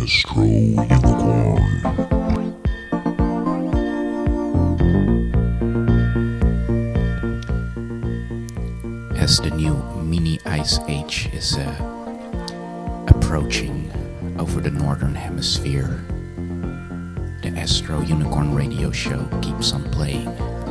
Astro Unicorn. As the new mini ice age is approaching over the northern hemisphere, the Astro Unicorn radio show keeps on playing.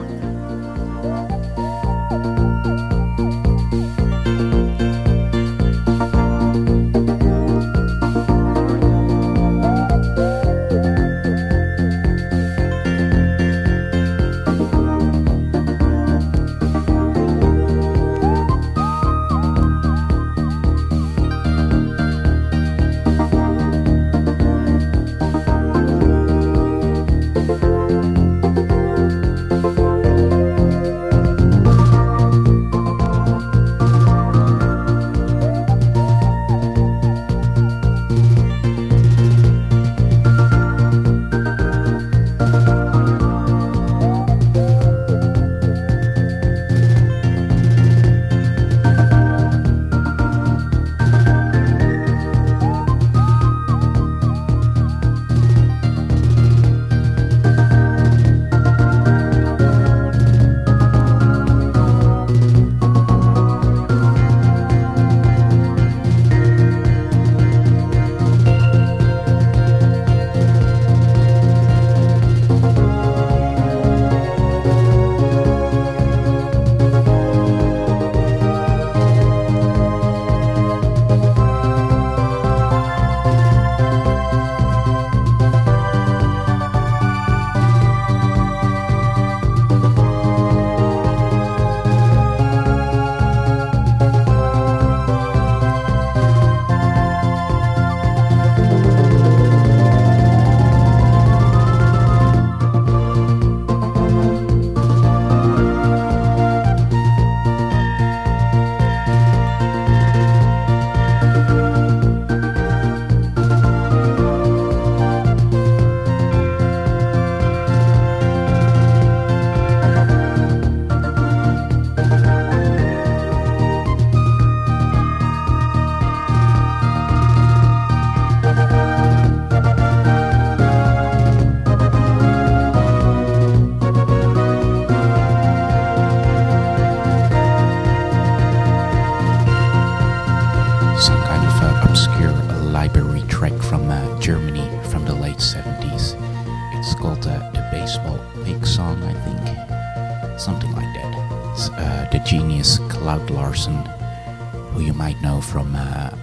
Who you might know from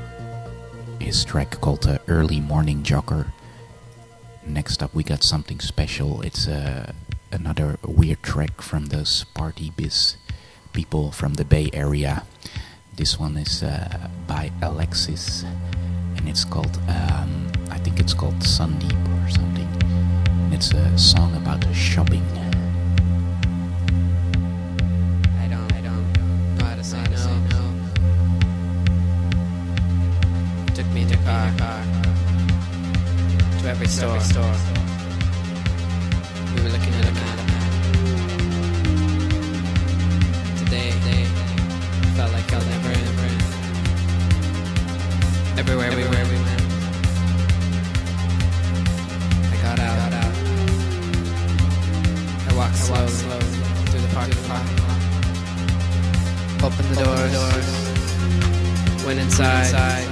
his track called Early Morning Jogger. Next up we got something special. It's another weird track from those party biz people from the Bay Area. This one is by Alexis and it's called, I think it's called Sundeep or something. And it's a song about shopping. Me in the car to every store. We were looking at a map. Today felt like I'll never end. Everywhere we went. I got out. I walked slow through the parking lot. Opened the doors. Went inside.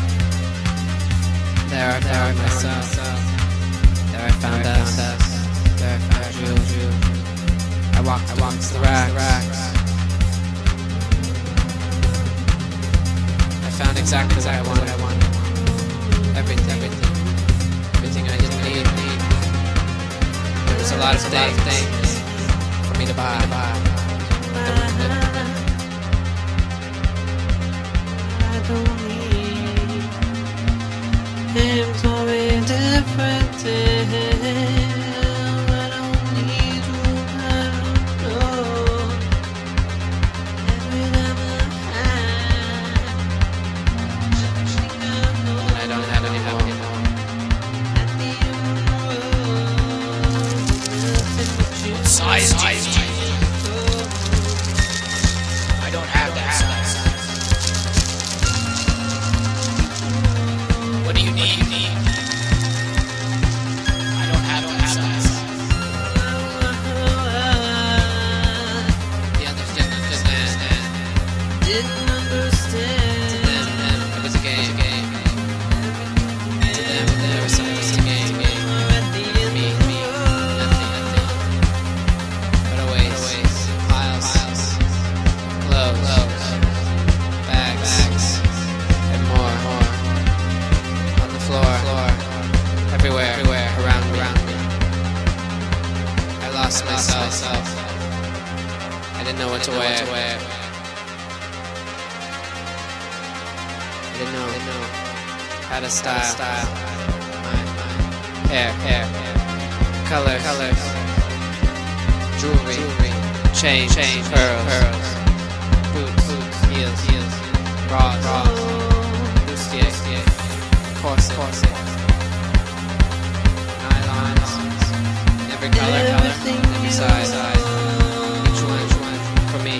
There I found myself. There I found us. There I found you. I walked the racks. I found exactly what I wanted. Everything I didn't need. There was a lot of things for me to buy. I don't need him for a different day. I don't need you, I don't know. Every time I don't have any more. What size do you need? I don't have that size. What do you need? everywhere around me. I lost myself. I didn't know what to wear. I didn't know how to style. Hair, color, jewelry, chain, pearls, boots, heels, bras, bustier, corset, nylons, every color, every size, each one for me.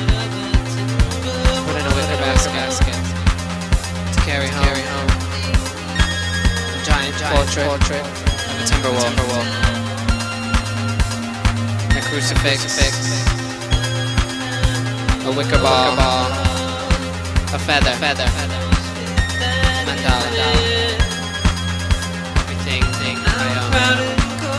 Put in a wicker basket to carry home. A giant portrait of a Timberwolf. A crucifix, a wicker ball, a feather, mandala, everything I own.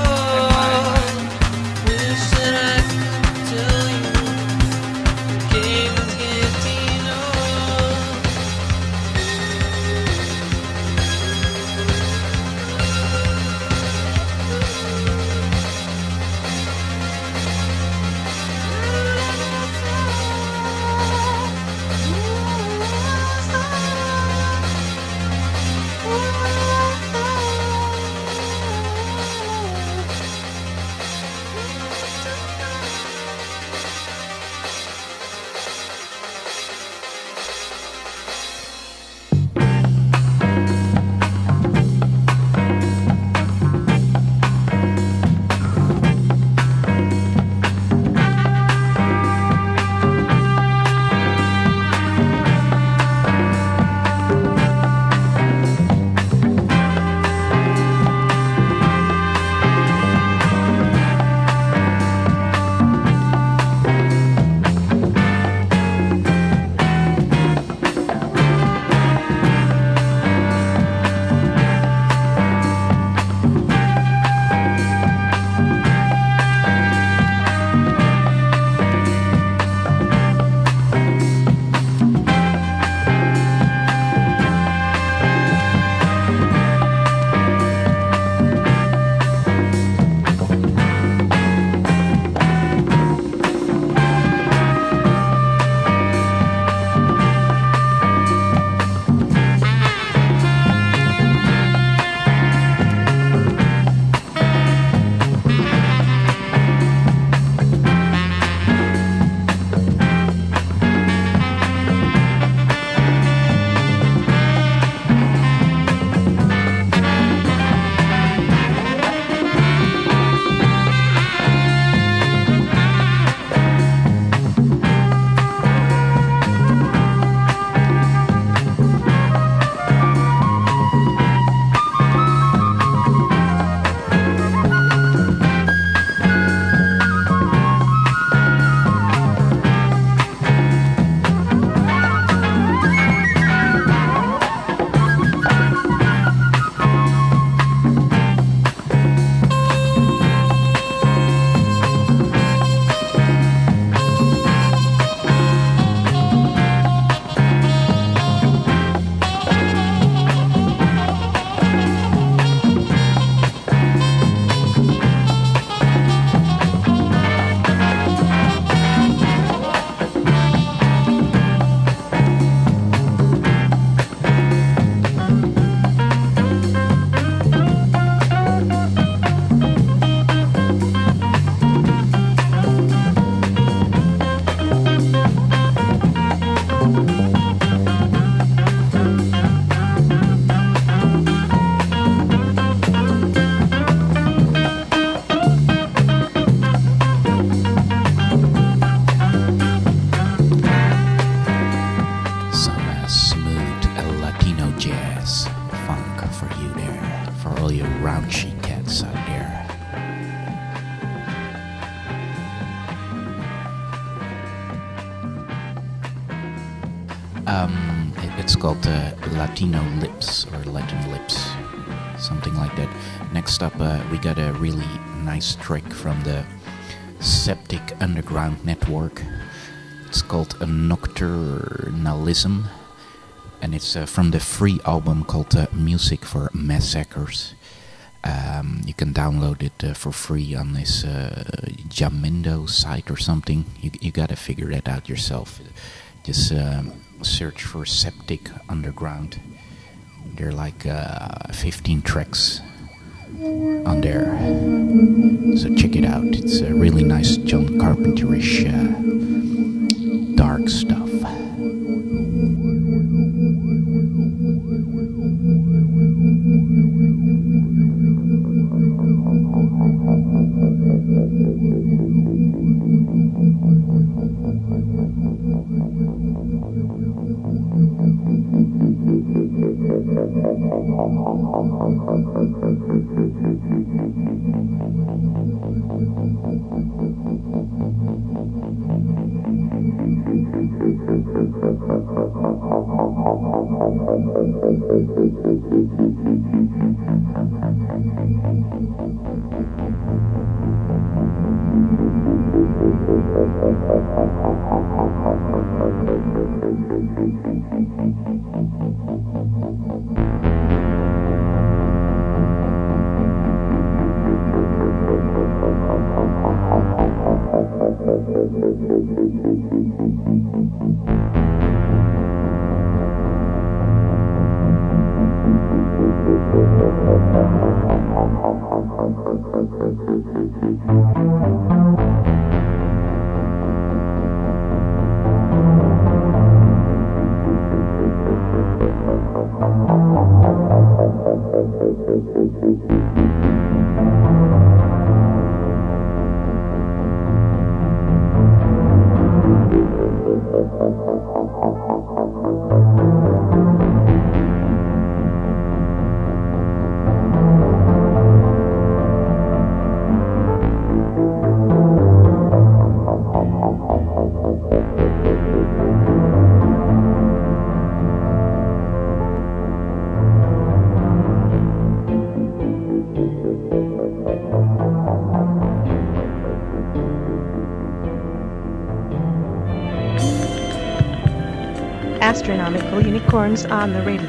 It's called Latino Lips or Latin Lips, something like that. Next up, we got a really nice track from the Septic Underground Network. It's called a Nocturnalism, and it's from the free album called Music for Massacres. You can download it for free on this Jamendo site or something. You gotta figure that out yourself. Just search for Septic Underground. There are like 15 tracks on there. So check it out. It's a really nice John Carpenter-ish dark stuff. Astronomical Unicorns on the radio.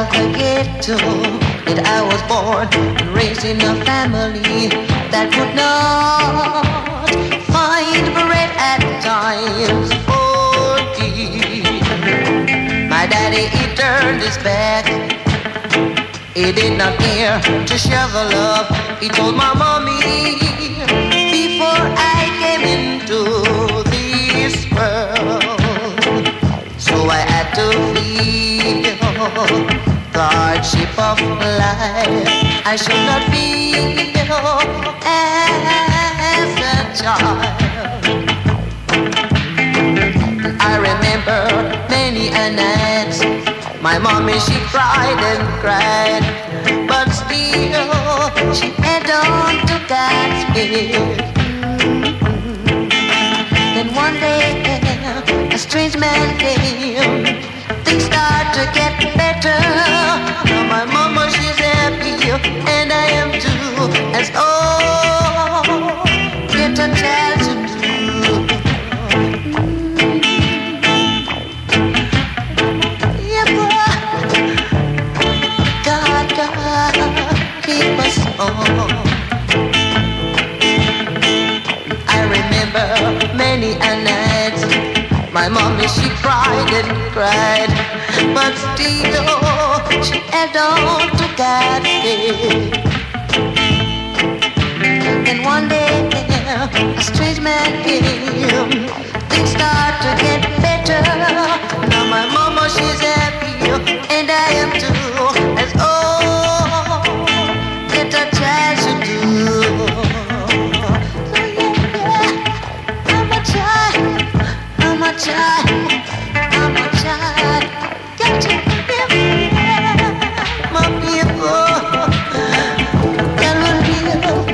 of the ghetto that I was born and raised in a family that could not find bread at times for eat. My daddy, he turned his back. He did not care to share the love. He told my mommy before I came into this world. So I had to feel the hardship of life. I should not feel as a child. I remember many a night my mommy, she cried and cried, but still she held on to God's will. Then one day a strange man came. Things start to get better. Now my mama, she's happy, and I am too. As all get a child to do. Yeah, boy. God, keep us all. I remember many a night. My mommy, she cried and cried, but still she held on to God's will. And one day a strange man came. Things start to get better. Now my mama, she's happy, and I am too. As all get a child should do. So yeah, I'm a child. I'm a child, I'm a child, got to be my people, gotta be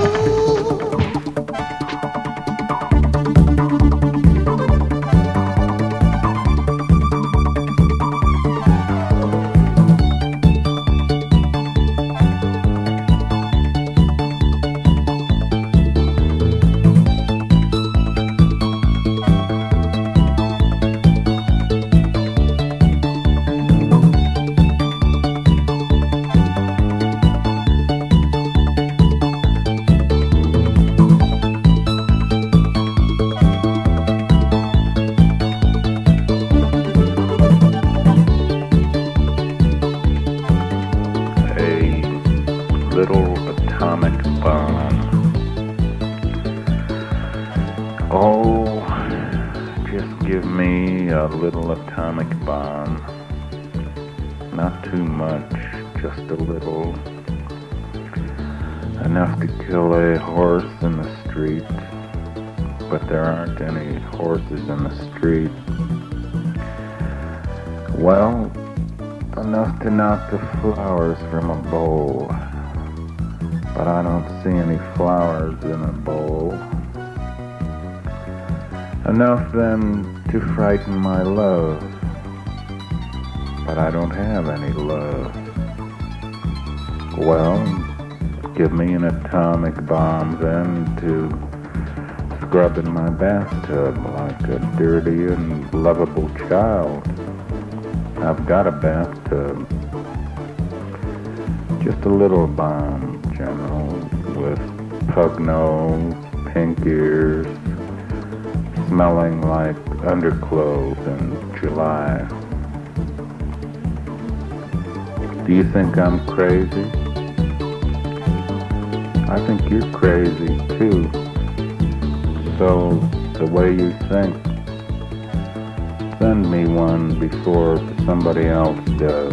little atomic bomb. Not too much, just a little. Enough to kill a horse in the street, but there aren't any horses in the street. Well, enough to knock the flowers from a bowl, but I don't see any flowers in a bowl. Enough then to frighten my love, but I don't have any love. Well, give me an atomic bomb then to scrub in my bathtub like a dirty and lovable child. I've got a bathtub. Just a little bomb, General, with pug nose, pink ears, smelling like underclothes in July. Do you think I'm crazy? I think you're crazy too. So, the way you think, send me one before somebody else does.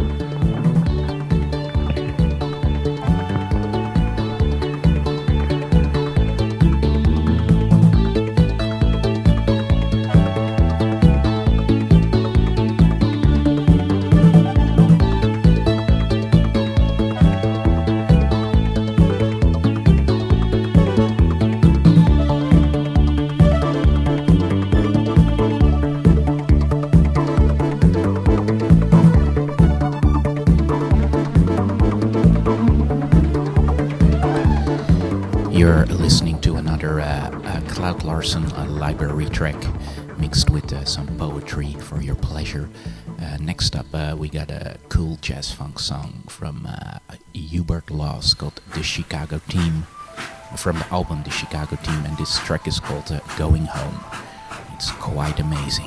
You're listening to another Cloud Larson library track mixed with some poetry for your pleasure. Next up, we got a cool jazz funk song from Hubert Laws called The Chicago Team, from the album The Chicago Team, and this track is called Going Home. It's quite amazing.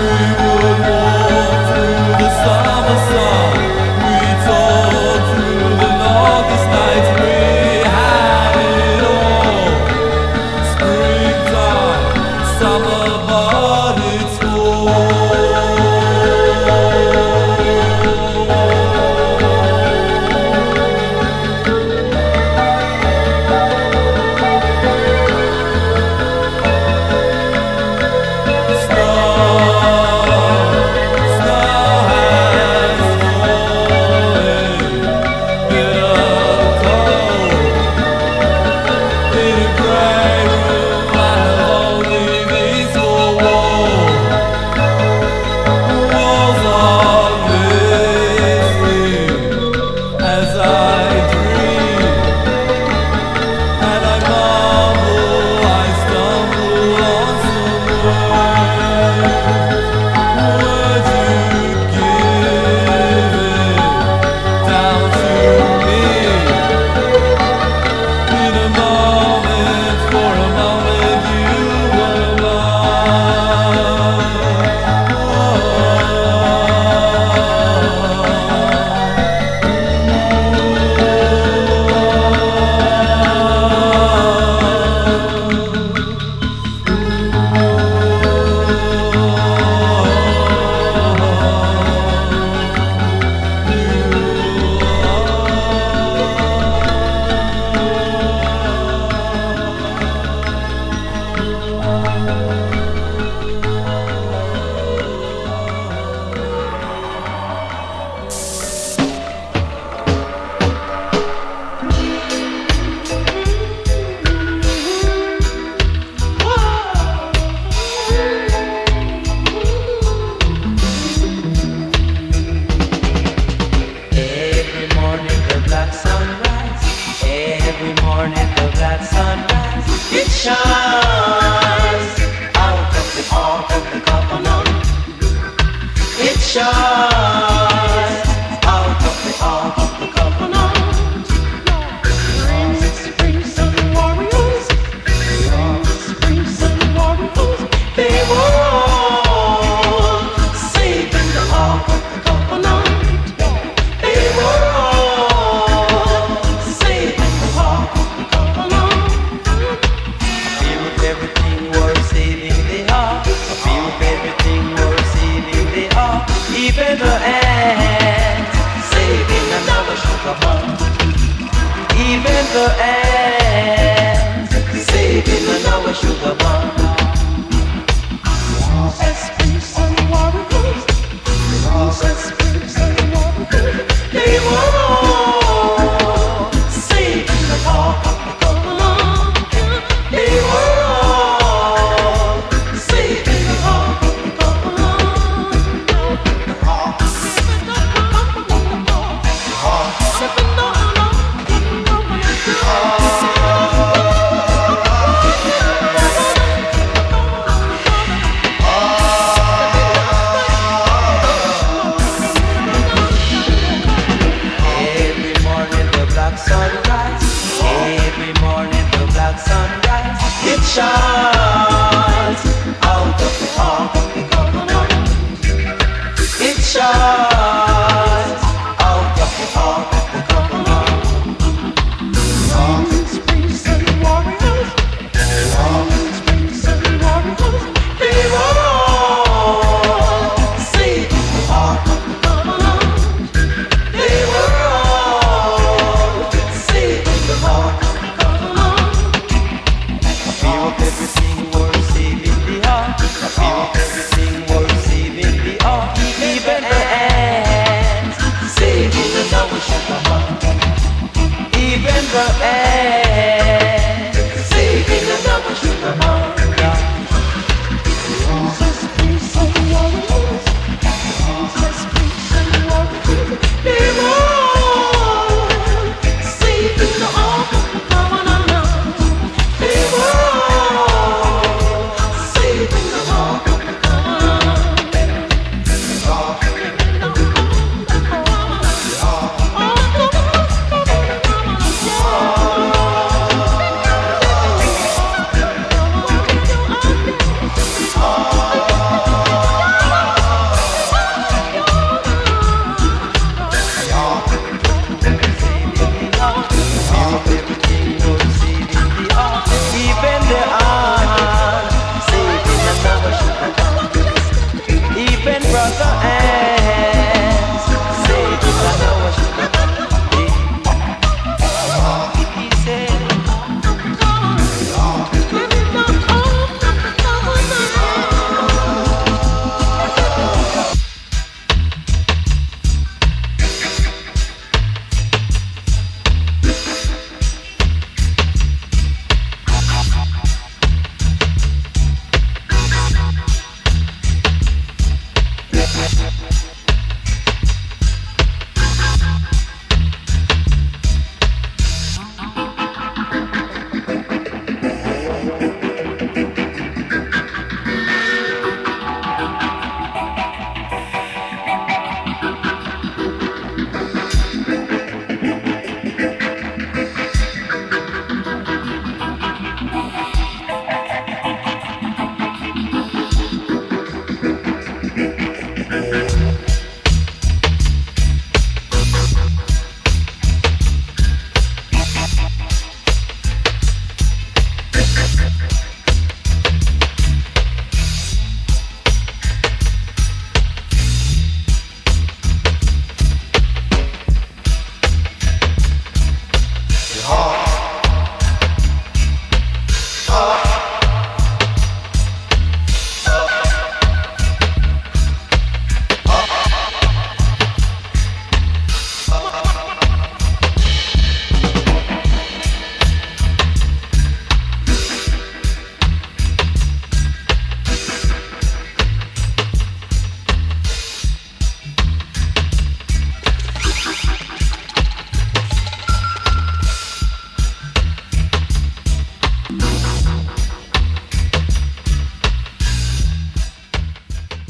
Oh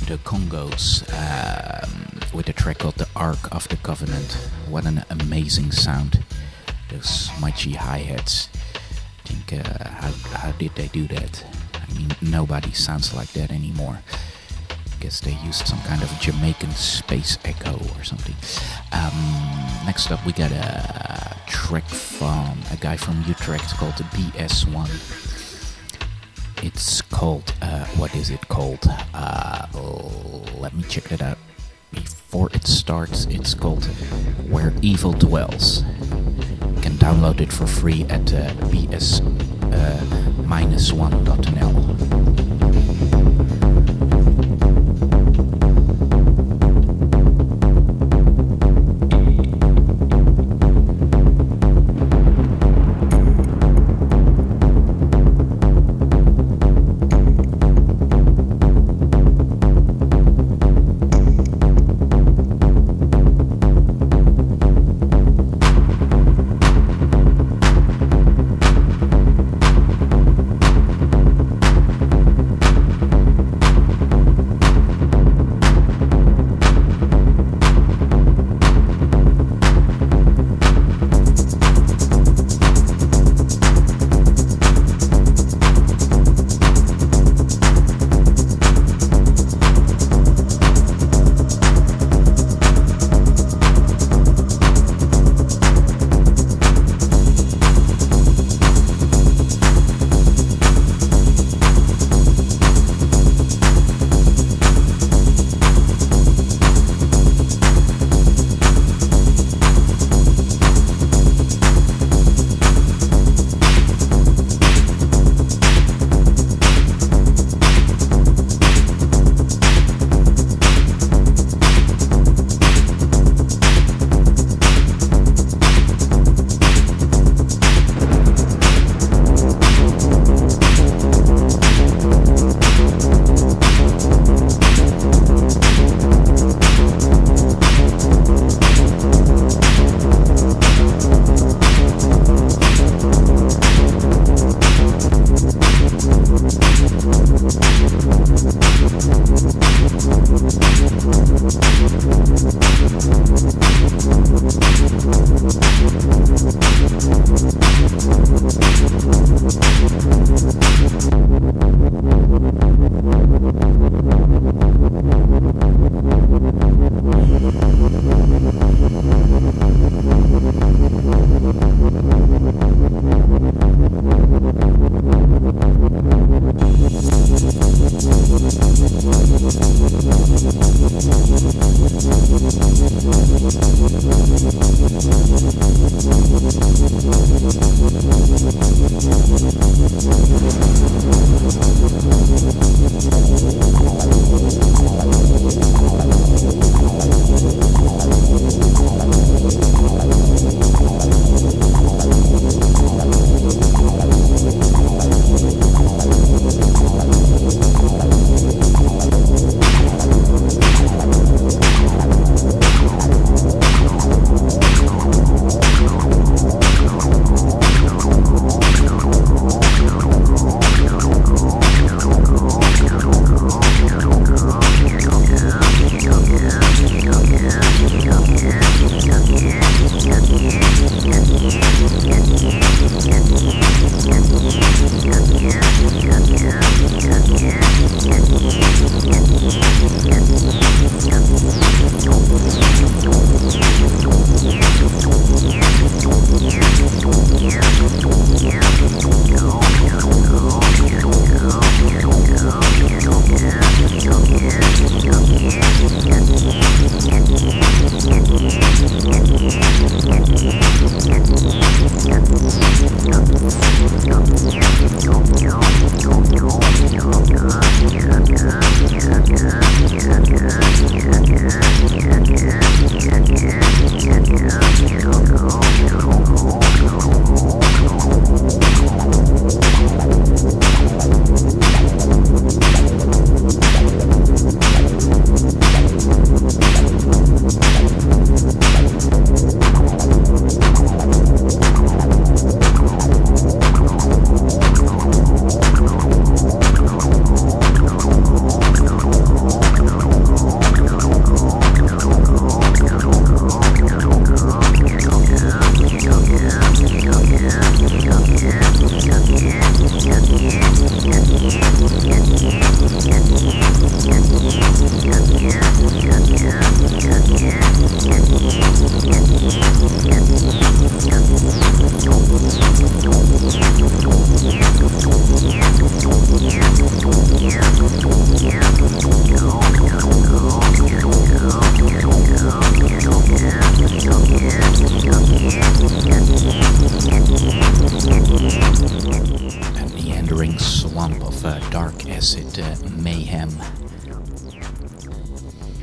the Congos with a track called The Ark of the Covenant. What an amazing sound. Those mighty hi-hats. I think, how did they do that? I mean, nobody sounds like that anymore. I guess they used some kind of Jamaican space echo or something. Next up we got a track from a guy from Utrecht called the BS1. It's called, what is it called? Let me check that out. Before it starts, it's called Where Evil Dwells. You can download it for free at bs-1.nl.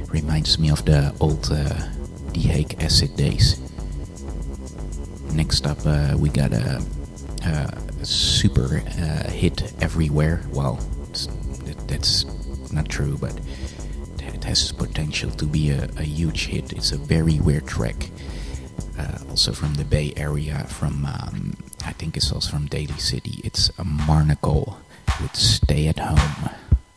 Reminds me of the old The Hague Acid days. Next up, we got a super hit everywhere. Well, that's not true, but it has potential to be a huge hit. It's a very weird track. Also from the Bay Area, from I think it's also from Daly City. It's a Marnacle with Stay at Home.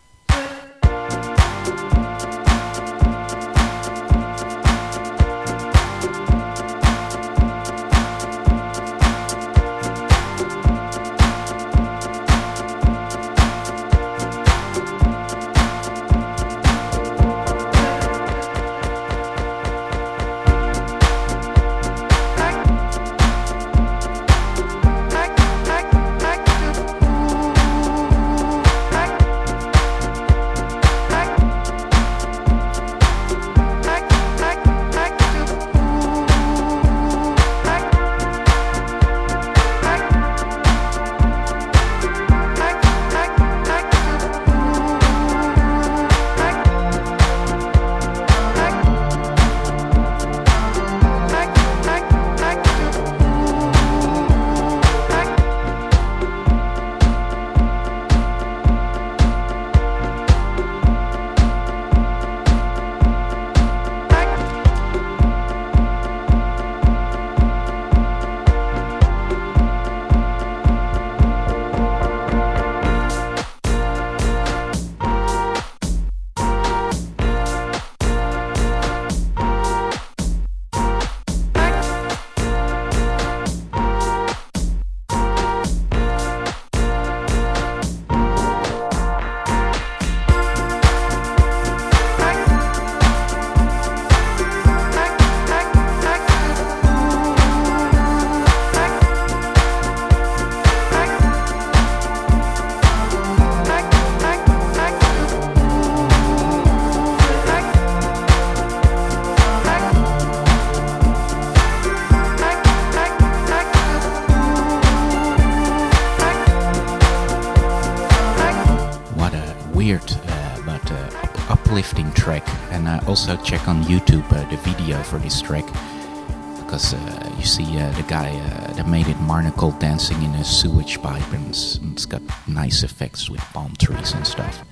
Uplifting track, and also check on YouTube the video for this track, because you see the guy that made it, Marnacle, dancing in a sewage pipe, and it's got nice effects with palm trees and stuff.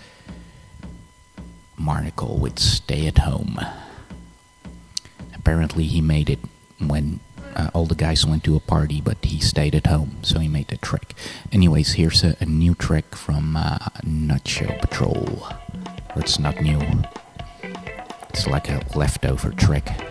Marnacle with Stay at Home. Apparently he made it when all the guys went to a party, but he stayed at home, so he made the track. Anyways, here's a new track from Nutshell Patrol. Or it's not new. It's like a leftover track.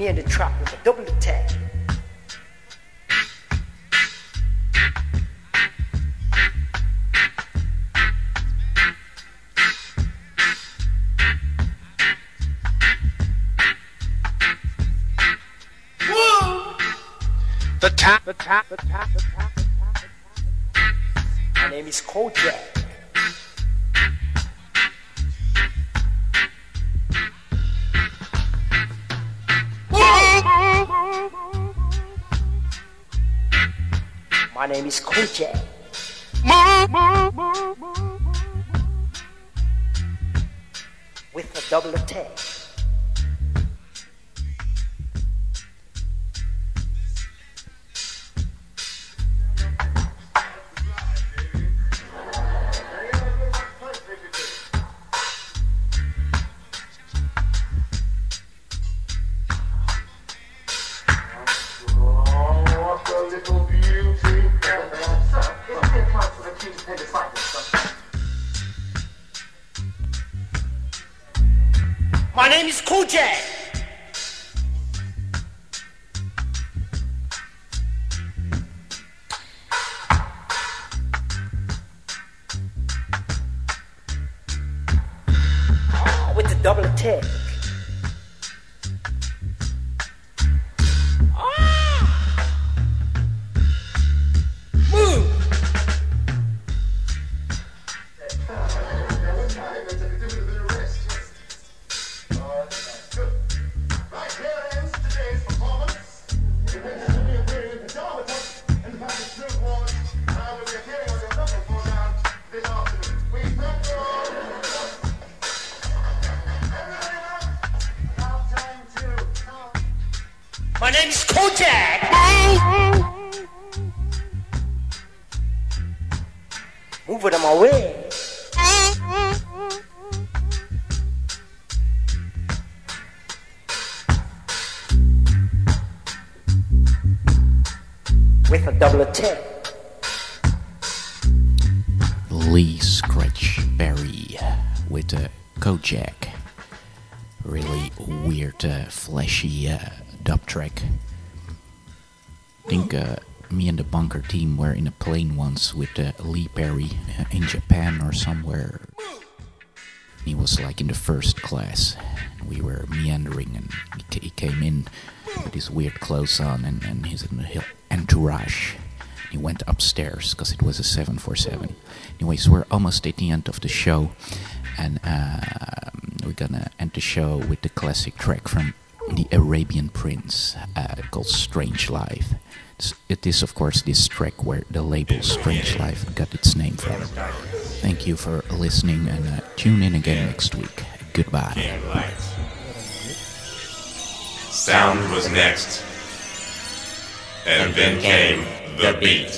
me and the track with a double attack. The tap. My name is Kojak. My name is Kojak. With a double attack. My name is Kojak. With the double attack. Move. My name is Kojak. Move it on my way. With a double attack. Lee Scratch Perry with Kojak. Really weird, flashy dub track. I think me and the bunker team were in a plane once with Lee Perry in Japan or somewhere. He was like in the first class. We were meandering and he came in with his weird clothes on and his entourage. He went upstairs because it was a 747. Anyways, we're almost at the end of the show, and we're gonna end the show with the classic track from the Arabian Prince called Strange Life. It is, of course, this track where the label Strange Life got its name from. Thank you for listening, and tune in again next week. Goodbye. Sound was next, and then came the beat.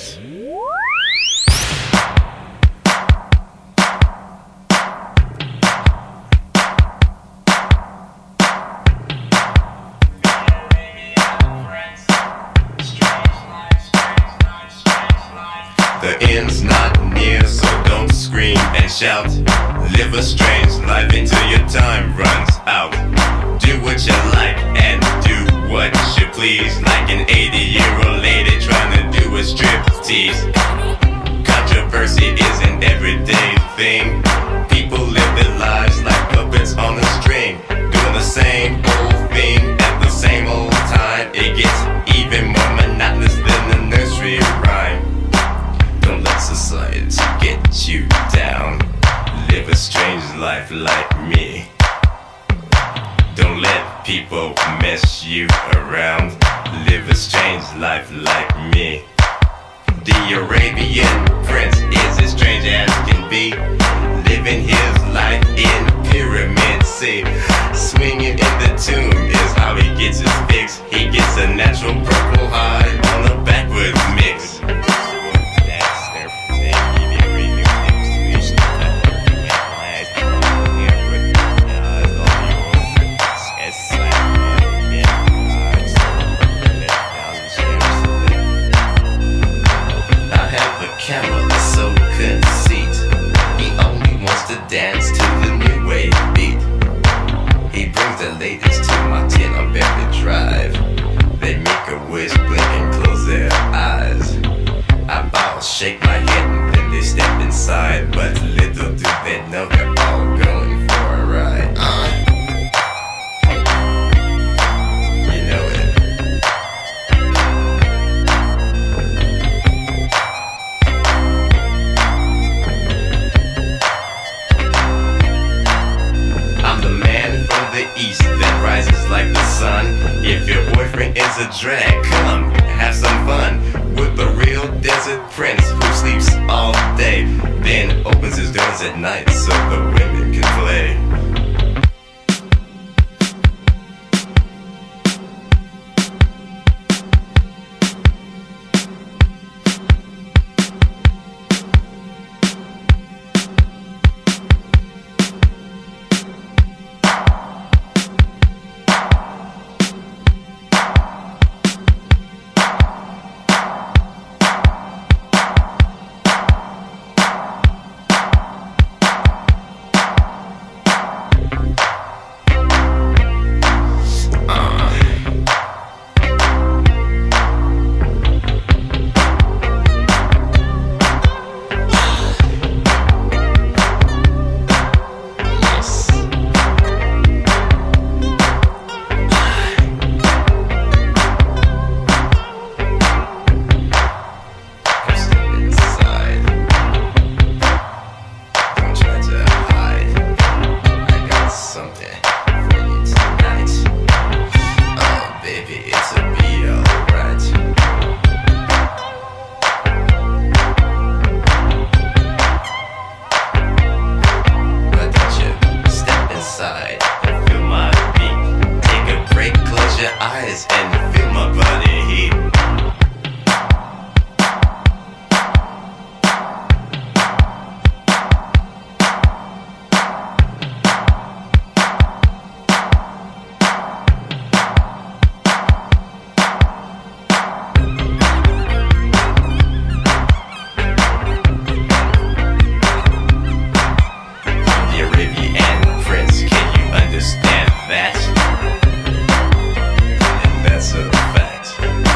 The end's not near, so don't scream and shout. Live a strange life until your time runs out. Do what you like and do what you please, like an 80-year-old lady trying to do a striptease. Controversy is an everyday thing. People live their lives like puppets on a string, doing the same old thing at the same old time. It gets even more monotonous than the nursery rhyme. Don't let society get you down. Live a strange life like me. Don't let people mess you around. Live a strange life like me. The Arabian Prince is as strange as can be, living his life in Pyramid C. Swinging in the tomb is how he gets his fix. He gets a natural purple high on a backwards mix. Camera so conceit. He only wants to a drag. Come, have some fun with the real desert prince who sleeps all day, then opens his doors at night so the women can play. And feel my body heat. The Arabian Prince, can you understand that? That's a fact.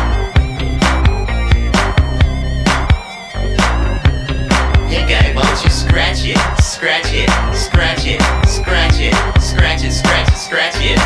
Hey guy, why don't you scratch it, scratch it, scratch it, scratch it, scratch it, scratch it, scratch it.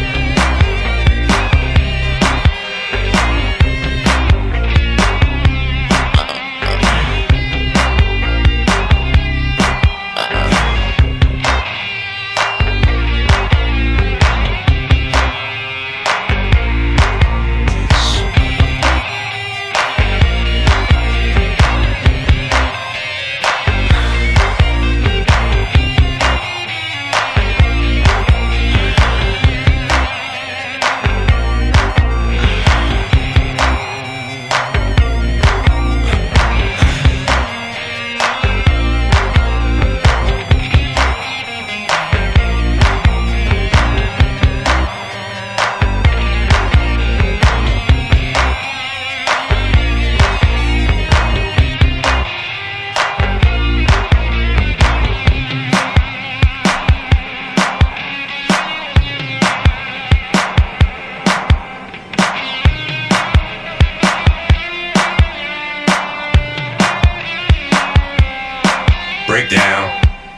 Breakdown.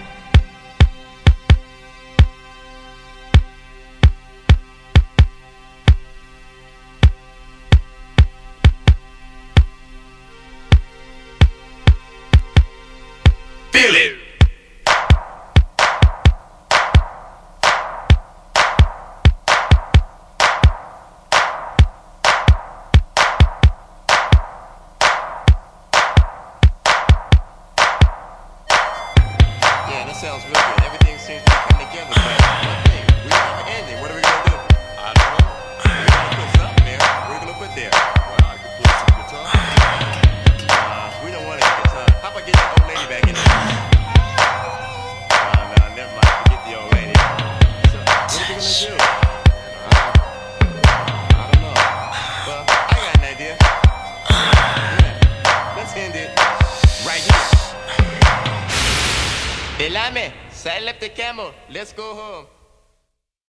Feel it. Yeah, that sounds real good. Everything seems to come together, but one thing, we don't have an ending. What are we gonna do? I don't know. We're gonna put something there. What are we gonna put there? Well, I could put some guitar. We don't want any guitar. How about get that old lady back in there? No, never mind. Forget the old lady. So, what are we gonna do? I don't know. Well, I got an idea. Yeah, let's end it right here. Belame, side left the camel. Let's go home.